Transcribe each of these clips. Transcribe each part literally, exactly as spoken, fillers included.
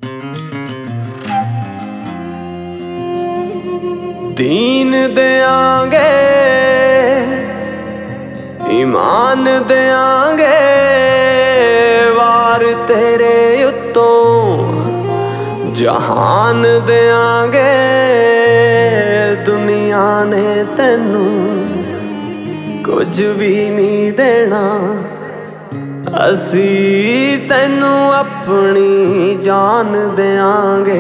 दीन देंगे ईमान देंगे वार तेरे उत्तों जहान देंगे दुनिया ने तैनू कुछ भी नहीं देना असी तैनू अपनी जान देंगे।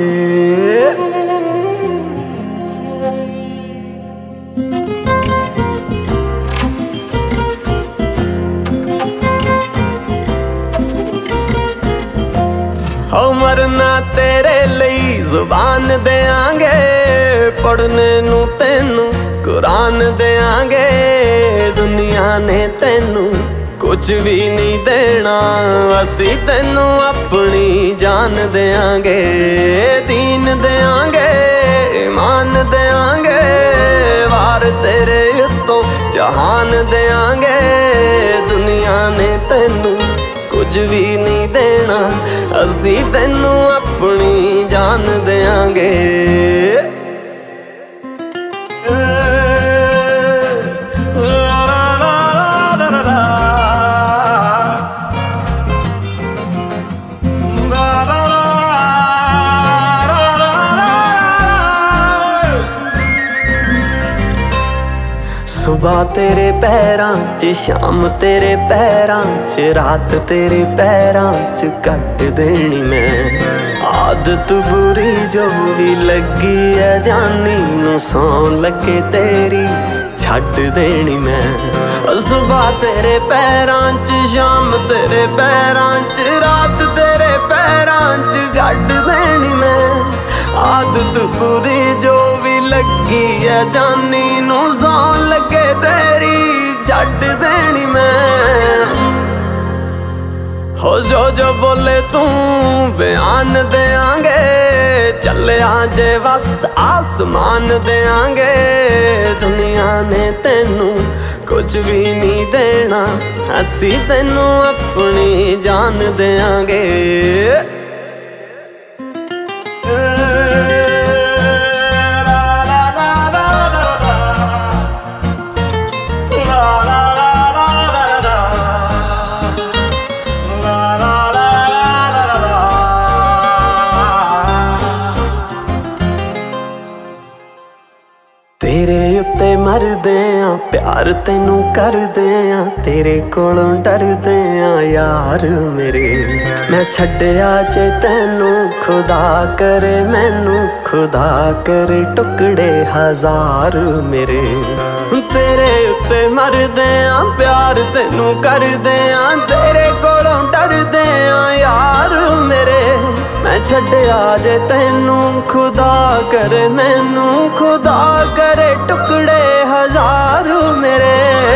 हो मरना तेरे लिए जुबान देंगे पढ़ने नू तैनू कुरान देंगे दुनिया ने तैनू कुछ भी नहीं देना असी तैनू अपनी जान देंगे। दीन देंगे ईमान देंगे वार तेरे उत्तों जहान देंगे दुनिया ने तैनू कुछ भी नहीं देना असी तैनू अपनी जान देंगे। सुबह तेरे पैरां च शाम तेरे पैरां च रात तेरे पैरां च कट देनी मैं आदत बुरी जो भी लगी है जानी नू सौं लगे तेरी छड्ड देनी मैं। सुबह तेरे पैरां च शाम तेरे पैरां च रात तेरे पैरां च कट देनी मैं आदत बुरी जो भी लगी है जानी नू सौं लगे तेरी छड्ड देनी मैं। हो जो जो बोले तू बयान देंगे चले जे बस आसमान देंगे दुनिया ने तैनू कुछ भी नहीं देना असी तैनू अपनी जान देंगे। तेरे उत्ते मरदे आ प्यार तैनू करदे आ तेरे कोलों डरदे आ यार मेरे मैं छड्डिया जे तैनू खुदा करे मैनू खुदा करे टुकड़े हजार मेरे। तेरे उत्ते मरदे आ प्यार तैनू करदे आ तेरे कोलों डरदे आ यार मेरे मैं छड्डिया जे तैनू खुदा करे मैनू खुदा करे टुकड़े हजार मेरे।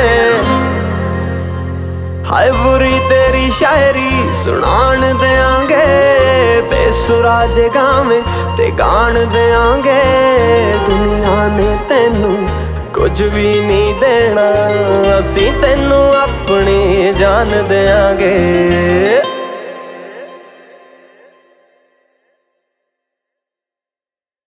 हाय बुरी तेरी शायरी सुनान देंगे बेसुरा जे गावे ते गान देंगे दुनिया ने तैनू कुछ भी नहीं देना असी तैनू अपनी जान देंगे।